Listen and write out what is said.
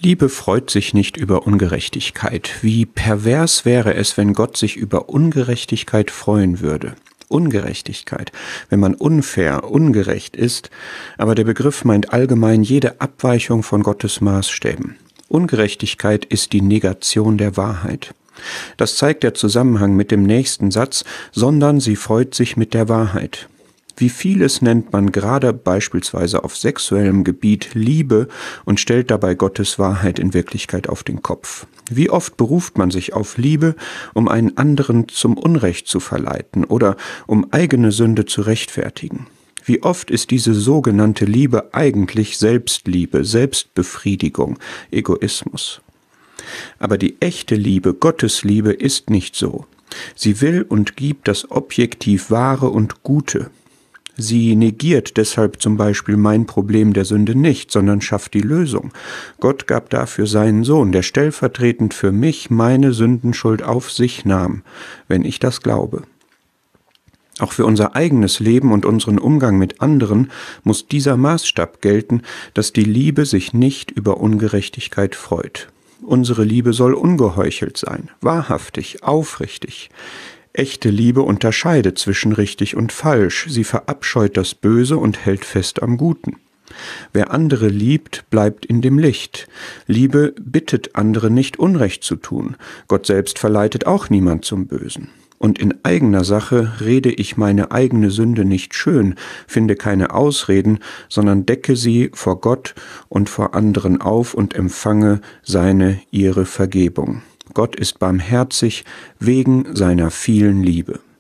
Liebe freut sich nicht über Ungerechtigkeit. Wie pervers wäre es, wenn Gott sich über Ungerechtigkeit freuen würde. Ungerechtigkeit, wenn man unfair, ungerecht ist, aber der Begriff meint allgemein jede Abweichung von Gottes Maßstäben. Ungerechtigkeit ist die Negation der Wahrheit. Das zeigt der Zusammenhang mit dem nächsten Satz, sondern sie freut sich mit der Wahrheit. Wie vieles nennt man gerade beispielsweise auf sexuellem Gebiet Liebe und stellt dabei Gottes Wahrheit in Wirklichkeit auf den Kopf. Wie oft beruft man sich auf Liebe, um einen anderen zum Unrecht zu verleiten oder um eigene Sünde zu rechtfertigen. Wie oft ist diese sogenannte Liebe eigentlich Selbstliebe, Selbstbefriedigung, Egoismus. Aber die echte Liebe, Gottes Liebe, ist nicht so. Sie will und gibt das objektiv Wahre und Gute. Sie negiert deshalb zum Beispiel mein Problem der Sünde nicht, sondern schafft die Lösung. Gott gab dafür seinen Sohn, der stellvertretend für mich meine Sündenschuld auf sich nahm, wenn ich das glaube. Auch für unser eigenes Leben und unseren Umgang mit anderen muss dieser Maßstab gelten, dass die Liebe sich nicht über Ungerechtigkeit freut. Unsere Liebe soll ungeheuchelt sein, wahrhaftig, aufrichtig. Echte Liebe unterscheidet zwischen richtig und falsch, sie verabscheut das Böse und hält fest am Guten. Wer andere liebt, bleibt in dem Licht. Liebe bittet andere nicht Unrecht zu tun. Gott selbst verleitet auch niemand zum Bösen. Und in eigener Sache rede ich meine eigene Sünde nicht schön, finde keine Ausreden, sondern decke sie vor Gott und vor anderen auf und empfange ihre Vergebung. Gott ist barmherzig wegen seiner vielen Liebe.